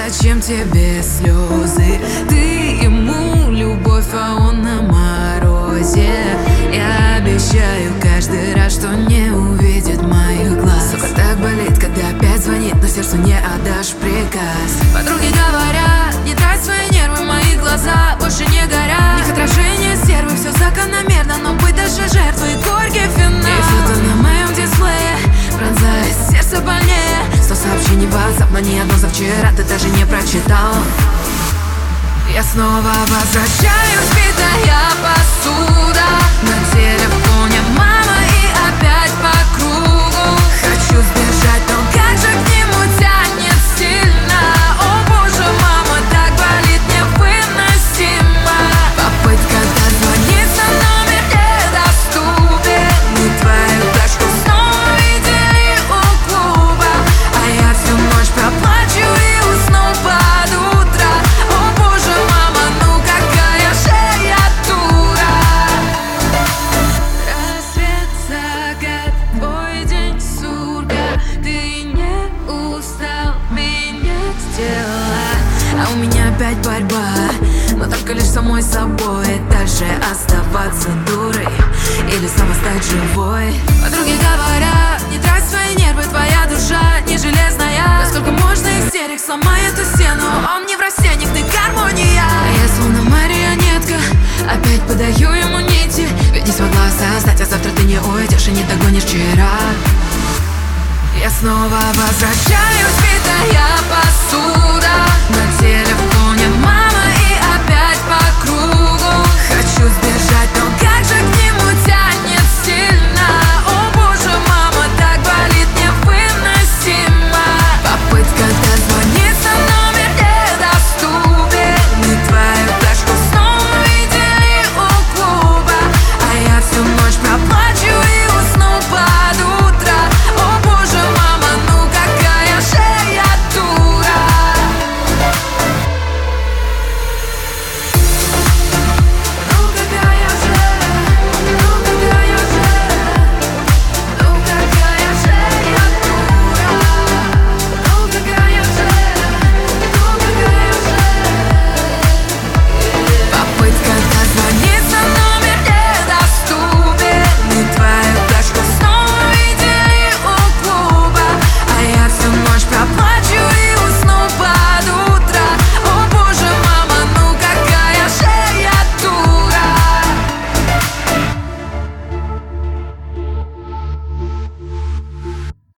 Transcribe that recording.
Зачем тебе слезы? Ты ему любовь, а он на морозе. Я обещаю каждый раз, что не увидит моих глаз. Сука, так болит, когда опять звонит, но сердцу не отдашь приказ. Подруги говорят, не трать свои нервы, мои глаза больше не горят. В них отражение стервы, все закономерно, но быть даже жертвой горький финал. И фото на моем дисплее пронзает сердце больнее. 100 сообщений в WhatsApp, но ни одно за вчера ты даже не прочитал. Я снова возвращаюсь, битая посуда. На телефоне мама и опять по кругу. Хочу сбежать, но как же к нему тянет сильно. О боже, мама, так болит невыносимо. Попытка дозвониться, номер недоступен. Мы твою тачку снова видели у клуба, а я всю ночь проплачу и усну под утро. О боже, мама, ну какая же я дура. Рассвет, закат, твой день сурка. Ты не устал менять дела, а у меня опять борьба, но только лишь самой собой. Дальше оставаться дурой или снова стать живой. Подруги говорят, не трать свои нервы, твоя душа не железная. Да сколько можно истерик, сломай эту стену. Он не в растениях, ты гармония. А я словно марионетка, опять подаю ему нити. Ведь не смогла осознать, а завтра ты не уйдешь и не догонишь вчера. Я снова возвращаюсь, битая посуда.